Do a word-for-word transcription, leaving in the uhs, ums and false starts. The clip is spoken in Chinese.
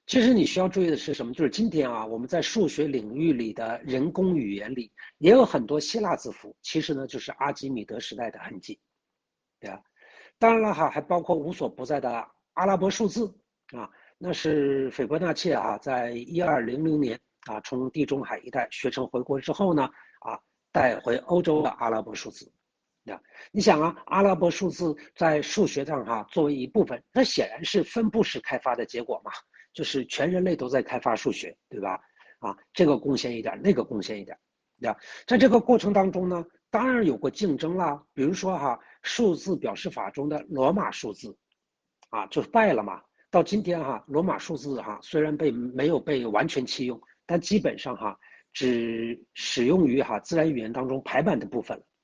其实你需要注意的是什么？就是今天啊，我们在数学领域里的人工语言里，也有很多希腊字符，其实呢就是阿基米德时代的痕迹，对吧？当然了哈，还包括无所不在的阿拉伯数字啊，那是斐波那契啊，在一二零零年啊，从地中海一带学成回国之后呢，啊，带回欧洲的阿拉伯数字。啊，你想啊，阿拉伯数字在数学上哈、啊、作为一部分，那显然是分布式开发的结果嘛，就是全人类都在开发数学，对吧？啊，这个贡献一点，那个贡献一点，对吧？在这个过程当中呢，当然有过竞争啦，比如说哈、啊，数字表示法中的罗马数字，啊，就败了嘛。到今天哈、啊，罗马数字哈、啊，虽然被没有被完全弃用，但基本上哈、啊，只使用于哈、啊、自然语言当中排版的部分了。